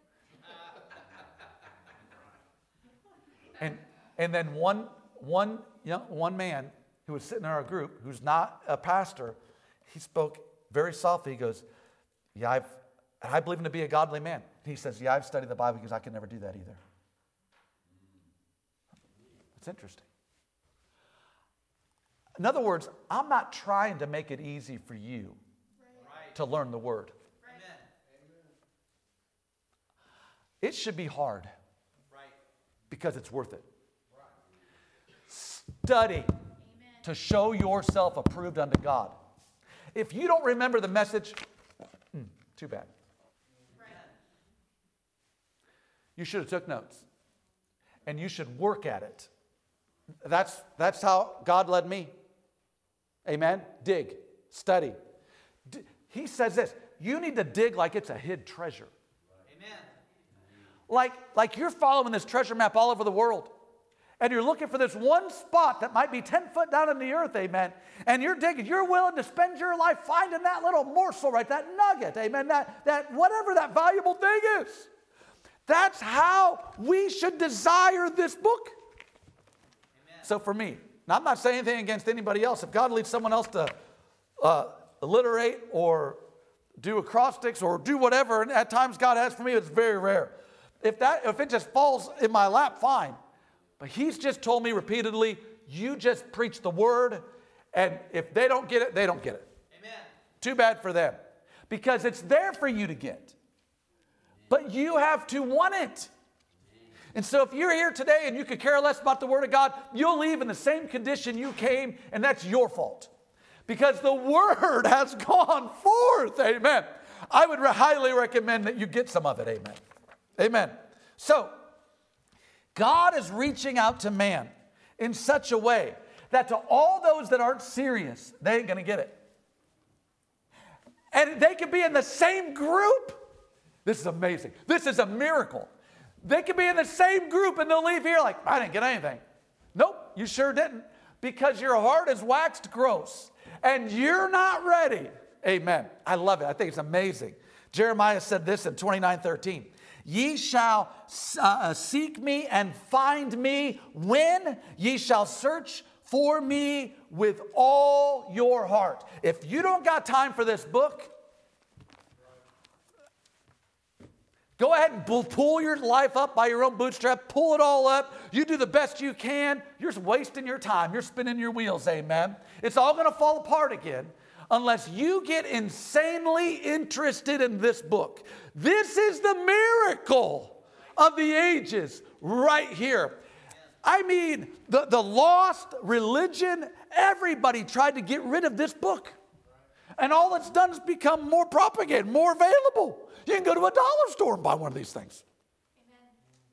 and and then one one young, one man who was sitting in our group, who's not a pastor, he spoke very softly. He goes, yeah, I've, I believe him to be a godly man. And he says, yeah, I've studied the Bible because I could never do that either. It's interesting. In other words, I'm not trying to make it easy for you right. to learn the word. Right. it should be hard. Right. Because it's worth it. Right. Study Amen. To show yourself approved unto God. If you don't remember the message, hmm, too bad. Right. You should have took notes. And you should work at it. That's, that's how God led me. Amen? Dig. Study. D- he says this. You need to dig like it's a hid treasure. Amen. Like, like you're following this treasure map all over the world. And you're looking for this one spot that might be ten foot down in the earth, amen. And you're digging. You're willing to spend your life finding that little morsel, right? That nugget, amen. That, that whatever that valuable thing is. That's how we should desire this book. Amen. So for me, now I'm not saying anything against anybody else. If God leads someone else to uh, alliterate or do acrostics or do whatever, and at times God has for me, it's very rare. If that, if it just falls in my lap, fine. But he's just told me repeatedly, you just preach the word, and if they don't get it, they don't get it. Amen. Too bad for them. Because it's there for you to get. But you have to want it. And so if you're here today and you could care less about the Word of God, you'll leave in the same condition you came, and that's your fault. Because the Word has gone forth. Amen. I would highly recommend that you get some of it. Amen. Amen. So, God is reaching out to man in such a way that to all those that aren't serious, they ain't going to get it. And they could be in the same group. This is amazing. This is a miracle. They could be in the same group and they'll leave here like, I didn't get anything. Nope, you sure didn't. Because your heart is waxed gross and you're not ready. Amen. I love it. I think it's amazing. Jeremiah said this in twenty-nine thirteen. Ye shall uh, seek me and find me when ye shall search for me with all your heart. If you don't got time for this book, go ahead and pull your life up by your own bootstrap. Pull it all up. You do the best you can. You're wasting your time. You're spinning your wheels, amen. It's all going to fall apart again unless you get insanely interested in this book. This is the miracle of the ages right here. I mean, the, the lost religion, everybody tried to get rid of this book. And all it's done is become more propagated, more available. You can go to a dollar store and buy one of these things. Amen.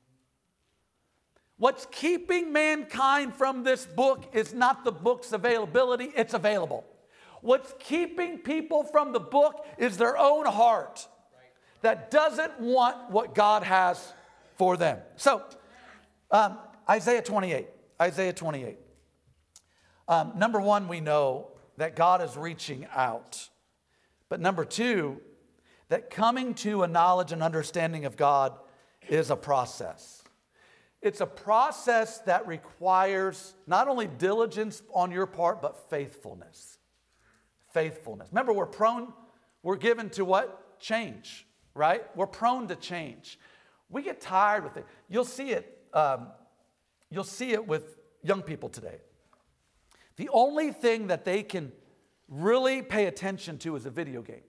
What's keeping mankind from this book is not the book's availability, it's available. What's keeping people from the book is their own heart that doesn't want what God has for them. So, um, Isaiah twenty-eight. Isaiah twenty-eight. Um, number one, we know that God is reaching out. But number two, that coming to a knowledge and understanding of God is a process. It's a process that requires not only diligence on your part, but faithfulness. Faithfulness. Remember, we're prone, we're given to what? Change, right? We're prone to change. We get tired with it. You'll see it, um, you'll see it with young people today. The only thing that they can really pay attention to is a video game.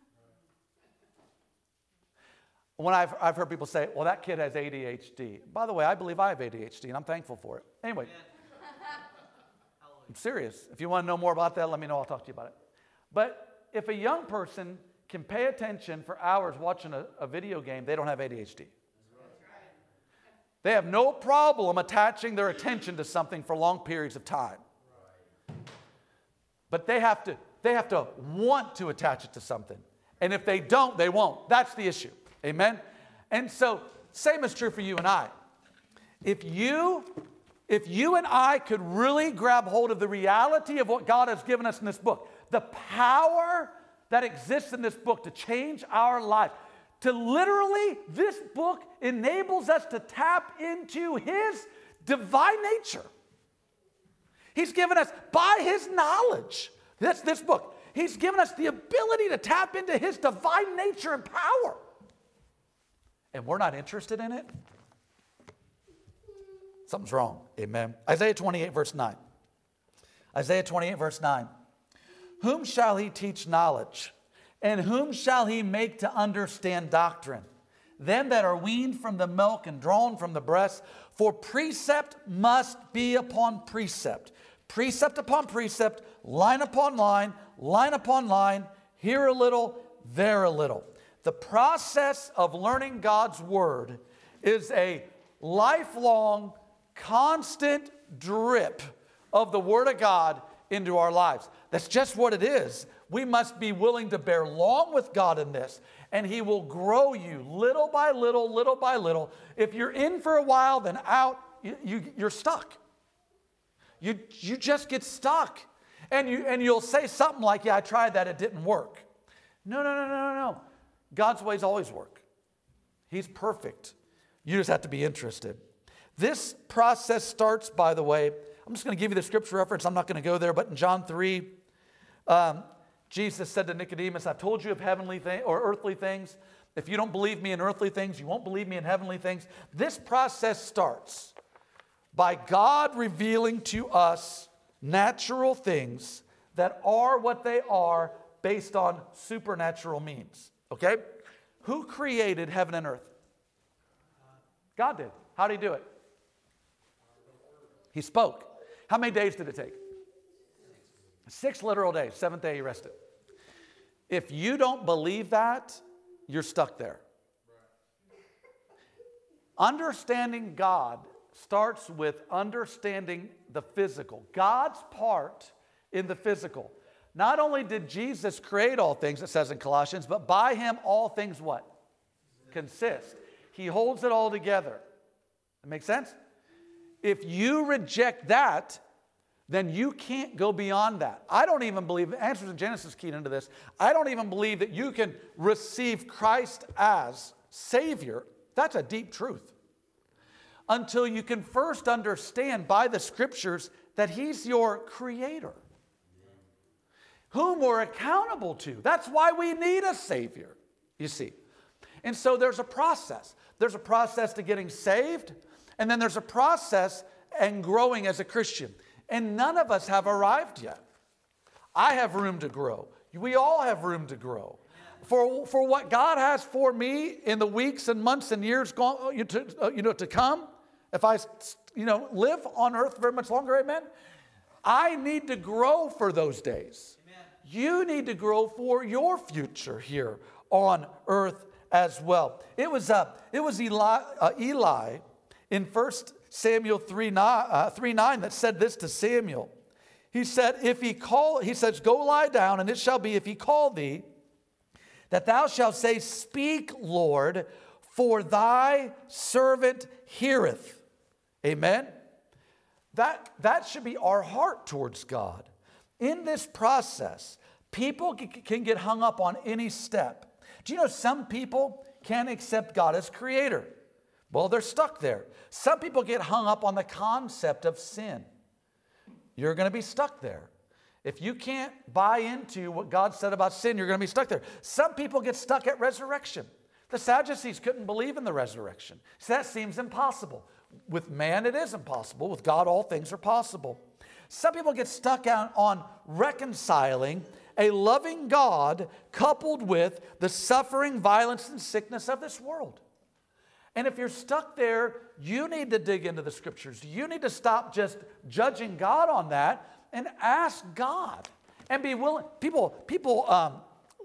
When I've, I've heard people say, well, that kid has A D H D. By the way, I believe I have A D H D, and I'm thankful for it. Anyway, I'm serious. If you want to know more about that, let me know. I'll talk to you about it. But if a young person can pay attention for hours watching a, a video game, they don't have A D H D. They have no problem attaching their attention to something for long periods of time. But they have to, they have to want to attach it to something. And if they don't, they won't. That's the issue. Amen? And so, same is true for you and I. If you, if you and I could really grab hold of the reality of what God has given us in this book, the power that exists in this book to change our life, to literally, this book enables us to tap into His divine nature. He's given us, by His knowledge, that's this book, He's given us the ability to tap into His divine nature and power. And we're not interested in it? Something's wrong. Amen. Isaiah twenty-eight, verse nine. Isaiah twenty-eight, verse nine. Whom shall He teach knowledge? And whom shall He make to understand doctrine? them that are weaned from the milk and drawn from the breast. For precept must be upon precept, precept upon precept, line upon line, line upon line, here a little, there a little. The process of learning God's word is a lifelong, constant drip of the word of God into our lives. That's just what it is. We must be willing to bear long with God in this, and he will grow you little by little, little by little. If you're in for a while, then out, you, you, you're stuck. You, you just get stuck. And, you, and you'll say something like, yeah, I tried that, it didn't work. No, no, no, no, no, no. God's ways always work. He's perfect. You just have to be interested. This process starts, by the way, I'm just going to give you the scripture reference. I'm not going to go there, but in John three, um, Jesus said to Nicodemus, I've told you of heavenly things or earthly things. If you don't believe me in earthly things, you won't believe me in heavenly things. This process starts by God revealing to us natural things that are what they are based on supernatural means. Okay? Who created heaven and earth? God did. How did he do it? He spoke. How many days did it take? Six literal days. Seventh day he rested. If you don't believe that, you're stuck there. Understanding God starts with understanding the physical. God's part in the physical. Not only did Jesus create all things, it says in Colossians, but by him all things what? Consist. He holds it all together. That makes sense? If you reject that, then you can't go beyond that. I don't even believe, the answers in Genesis keyed into this, I don't even believe that you can receive Christ as Savior. That's a deep truth. Until you can first understand by the Scriptures that he's your creator, whom we're accountable to. That's why we need a Savior, you see. And so there's a process. There's a process to getting saved, and then there's a process and growing as a Christian. And none of us have arrived yet. I have room to grow. We all have room to grow. For, for what God has for me in the weeks and months and years gone, you, to, you know, to come, if I you know, live on earth very much longer, amen, I need to grow for those days. Amen. You need to grow for your future here on earth as well. It was, uh, it was Eli, uh, Eli in First Samuel three nine that said this to Samuel. He said, if he call, he says, go lie down, and it shall be, if he call thee, that thou shalt say, speak, Lord, for thy servant heareth. Amen? That, that should be our heart towards God. In this process, people can get hung up on any step. Do you know some people can't accept God as creator? Well, they're stuck there. Some people get hung up on the concept of sin. You're going to be stuck there. If you can't buy into what God said about sin, you're going to be stuck there. Some people get stuck at resurrection. The Sadducees couldn't believe in the resurrection. So that seems impossible. With man, it is impossible. With God, all things are possible. Some people get stuck on, on reconciling a loving God coupled with the suffering, violence, and sickness of this world. And if you're stuck there, you need to dig into the Scriptures. You need to stop just judging God on that and ask God and be willing. People, people. Um,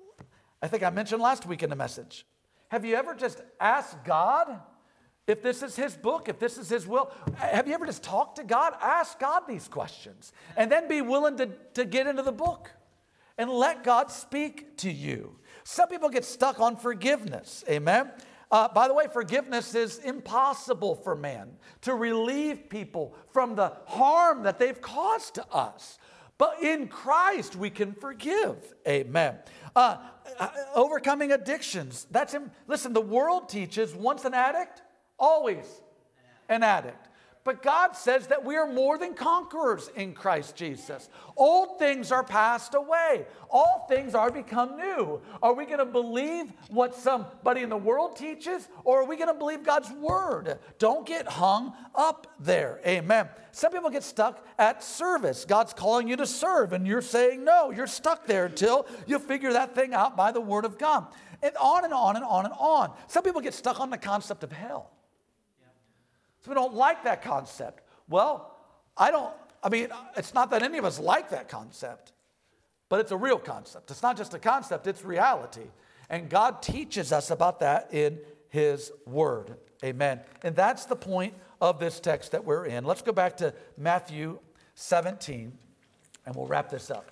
I think I mentioned last week in the message. Have you ever just asked God if this is his book, if this is his will? Have you ever just talked to God? Ask God these questions and then be willing to, to get into the book and let God speak to you. Some people get stuck on forgiveness. Amen. Uh, by the way, forgiveness is impossible for man to relieve people from the harm that they've caused to us. But in Christ, we can forgive. Amen. Uh, uh, overcoming addictions. That's him. Listen, the world teaches once an addict, always an addict. But God says that we are more than conquerors in Christ Jesus. Old things are passed away. All things are become new. Are we going to believe what somebody in the world teaches, or are we going to believe God's word? Don't get hung up there. Amen. Some people get stuck at service. God's calling you to serve, and you're saying no. You're stuck there until you figure that thing out by the word of God. And on and on and on and on. Some people get stuck on the concept of hell. So we don't like that concept. Well, I don't, I mean, it's not that any of us like that concept, but it's a real concept. It's not just a concept, it's reality. And God teaches us about that in his word. Amen. And that's the point of this text that we're in. Let's go back to Matthew seventeen, and we'll wrap this up.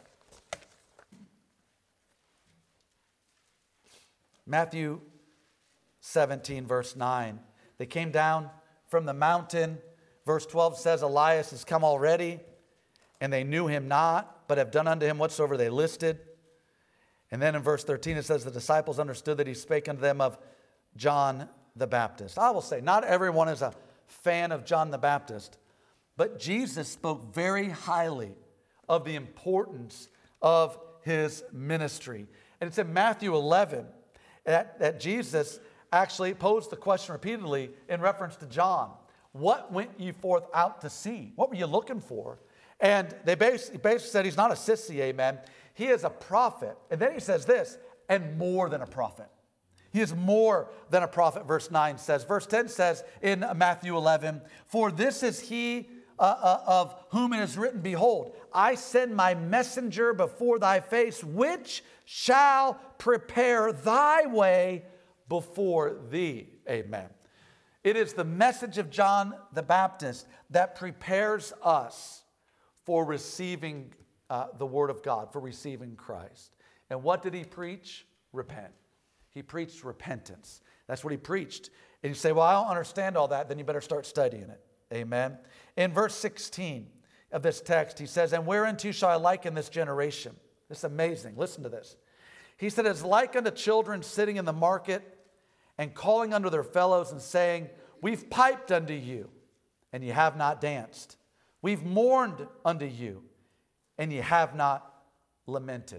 Matthew seventeen, verse nine. They came down from the mountain. Verse twelve says, Elias is come already, and they knew him not, but have done unto him whatsoever they listed. And then in verse thirteen it says, the disciples understood that he spake unto them of John the Baptist. I will say, not everyone is a fan of John the Baptist, but Jesus spoke very highly of the importance of his ministry. And it's in Matthew eleven that, that Jesus actually posed the question repeatedly in reference to John. What went you forth out to see? What were you looking for? And they basically, basically said he's not a sissy, amen. He is a prophet. And then he says this, and more than a prophet. He is more than a prophet, verse nine says. Verse ten says in Matthew eleven, for this is he uh, uh, of whom it is written, behold, I send my messenger before thy face, which shall prepare thy way before thee. Amen. It is the message of John the Baptist that prepares us for receiving uh, the word of God, for receiving Christ. And what did he preach? Repent. He preached repentance. That's what he preached. And you say, well, I don't understand all that. Then you better start studying it. Amen. In verse sixteen of this text, he says, and whereunto shall I liken this generation? This is amazing. Listen to this. He said, it's like unto children sitting in the market and calling unto their fellows and saying, we've piped unto you, and ye have not danced. We've mourned unto you, and ye have not lamented.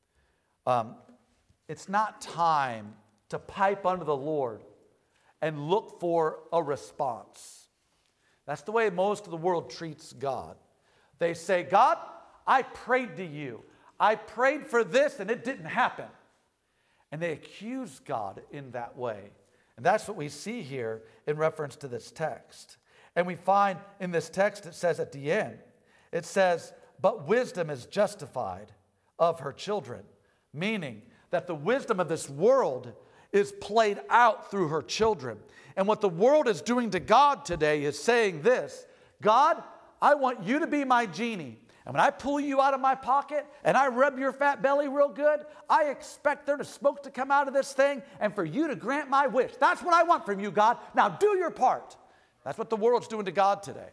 Um, it's not time to pipe unto the Lord and look for a response. That's the way most of the world treats God. They say, God, I prayed to you. I prayed for this, and it didn't happen. And they accuse God in that way. And that's what we see here in reference to this text. And we find in this text, it says at the end, it says, but wisdom is justified of her children. Meaning that the wisdom of this world is played out through her children. And what the world is doing to God today is saying this, God, I want you to be my genie. And when I pull you out of my pocket and I rub your fat belly real good, I expect there to smoke to come out of this thing and for you to grant my wish. That's what I want from you, God. Now do your part. That's what the world's doing to God today.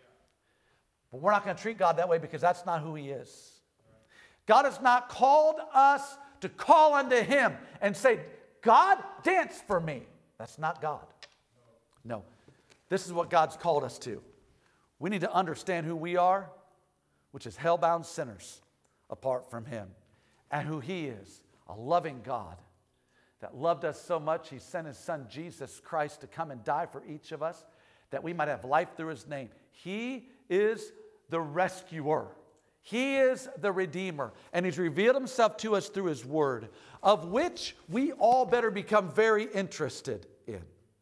But we're not going to treat God that way because that's not who he is. God has not called us to call unto him and say, God, dance for me. That's not God. No. This is what God's called us to. We need to understand who we are, which is hell-bound sinners apart from him, and who he is, a loving God that loved us so much he sent his son Jesus Christ to come and die for each of us that we might have life through his name. He is the rescuer. He is the redeemer, and he's revealed himself to us through his word, of which we all better become very interested in.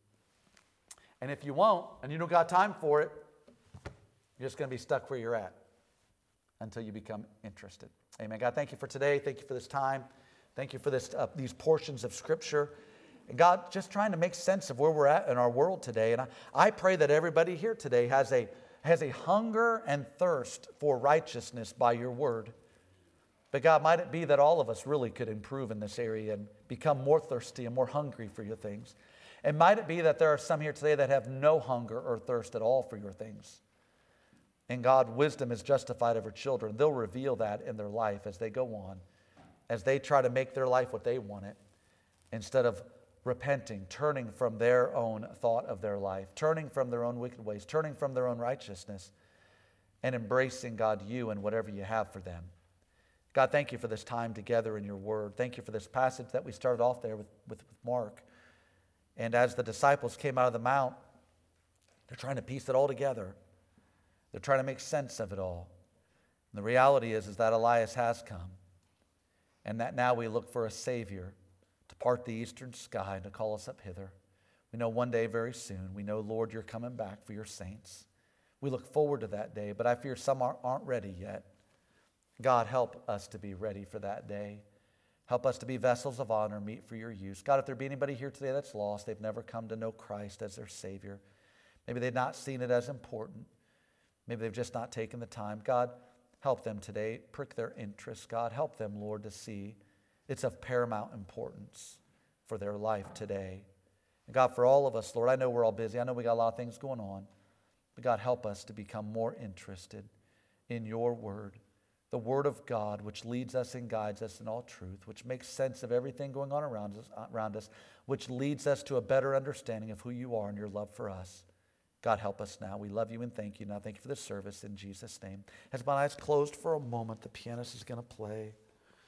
And if you won't, and you don't got time for it, you're just going to be stuck where you're at until you become interested. Amen. God, thank you for today. Thank you for this time. Thank you for this, uh, these portions of Scripture. And God, just trying to make sense of where we're at in our world today. And I, I pray that everybody here today has a, has a hunger and thirst for righteousness by your word. But God, might it be that all of us really could improve in this area and become more thirsty and more hungry for your things. And might it be that there are some here today that have no hunger or thirst at all for your things. And God, wisdom is justified of her children. They'll reveal that in their life as they go on, as they try to make their life what they want it, instead of repenting, turning from their own thought of their life, turning from their own wicked ways, turning from their own righteousness, and embracing, God, you and whatever you have for them. God, thank you for this time together in your word. Thank you for this passage that we started off there with, with, with Mark. And as the disciples came out of the mount, they're trying to piece it all together. They're trying to make sense of it all. And the reality is, is that Elias has come, and that now we look for a Savior to part the eastern sky and to call us up hither. We know one day very soon, we know, Lord, you're coming back for your saints. We look forward to that day, but I fear some aren't ready yet. God, help us to be ready for that day. Help us to be vessels of honor, meet for your use. God, if there be anybody here today that's lost, they've never come to know Christ as their Savior. Maybe they've not seen it as important. Maybe they've just not taken the time. God, help them today. Prick their interest. God, help them, Lord, to see it's of paramount importance for their life today. And God, for all of us, Lord, I know we're all busy. I know we got a lot of things going on. But God, help us to become more interested in your word, the word of God, which leads us and guides us in all truth, which makes sense of everything going on around us, around us, which leads us to a better understanding of who you are and your love for us. God, help us now. We love you and thank you. Now, thank you for this service in Jesus' name. As my eyes closed for a moment, the pianist is going to play.